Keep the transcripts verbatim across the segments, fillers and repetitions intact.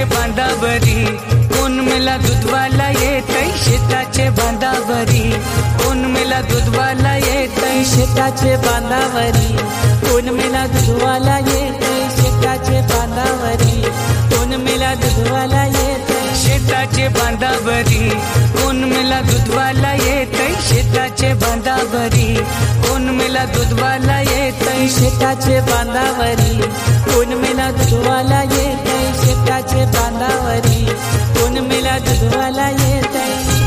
शेताचे बांधावरी कोण मेला दूधवाला येतय शेताचे बांधावरी कोण मेला दूधवाला येतय शेताचे बांधावरी कोण मेला दूधवाला येतय शेताचे बांधावरी कोण मेला दूधवाला येतय शेताचे बांधावरी कोण मेला दूधवाला येतय शेताचे बांधावरी कोण मेला दूधवाला येतय शेताचे बांधावरी कोण मेला दूधवाला येतय शेताचे बांधावरी कोण मेला दूधवाला येतय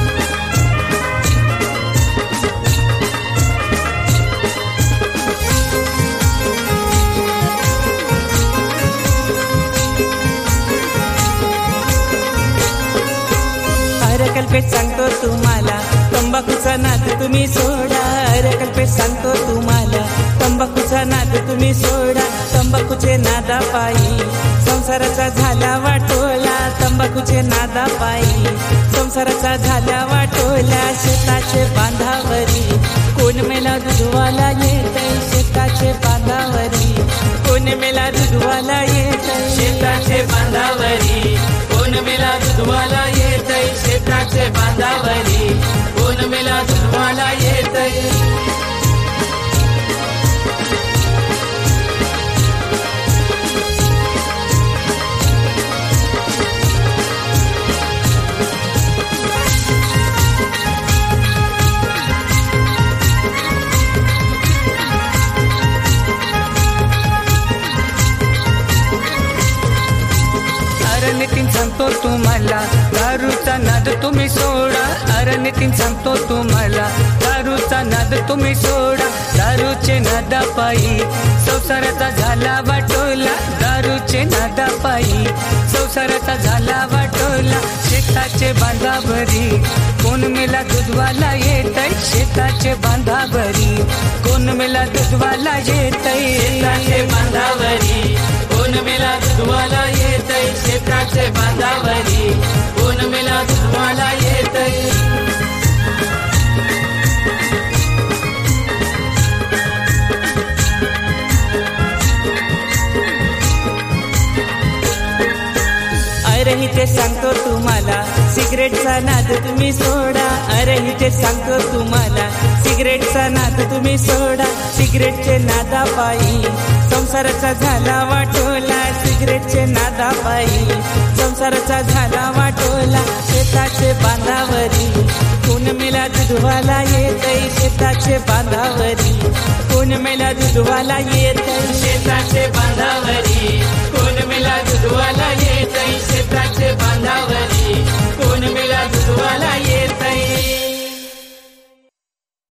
अरकल्पेत सांगतो तुम्हाला तंबाखूचा नाद तुम्ही सोडा अरकल्पेत सांगतो तुम्हाला तंबाखूचा नाद तुम्ही सोडा तंबाखूचे नादा पायी संसाराचा झाला वाटोला तंबाखूचे नादा पायी संसाराचा झाला वाटोला शेताचे बांधावरी कोण मेला दूधवाला येतय शेताचे बांधावरी कोण मेला दूधवाला येतय शेताचे बांधावरी कोण मेला दूधवाला येतय शेताचे बांधावरी कोण मेला दूधवाला येतय नितीन सांगतो तुम्हाला दारूचा नाद तुम्ही सोडा अरे नितीन सांगतो तुम्हाला दारूचा नाद तुम्ही सोडा दारूचे नादा पायी संसाराचा झाला वाटोला दारूचे नादा पायी संसाराचा झाला वाटोला शेताचे बांधावरी कोण मेला दूधवाला येतय शेताचे बांधावरी कोण मेला दूधवाला येतय शेताचे बांधावरी कोण मेला दूधवाला येतय शेताचे बांधावरी कोण मेला दूधवाला येतय अरे ते सांगतो तुम्हाला सिगरेटचा नाद तुम्ही सोडा अरे ते सांगतो तुम्हाला सिगरेटचा नाद तुम्ही सोडा सिगरेटचे नादा पायी संसाराचा झाला वाटोला सिगरेटचे नादा पायी संसाराचा झाला वाटोला शेताचे बांधावरी कोण मेला दूधवाला येतय शेताचे बांधावरी कोण मेला दूधवाला येतय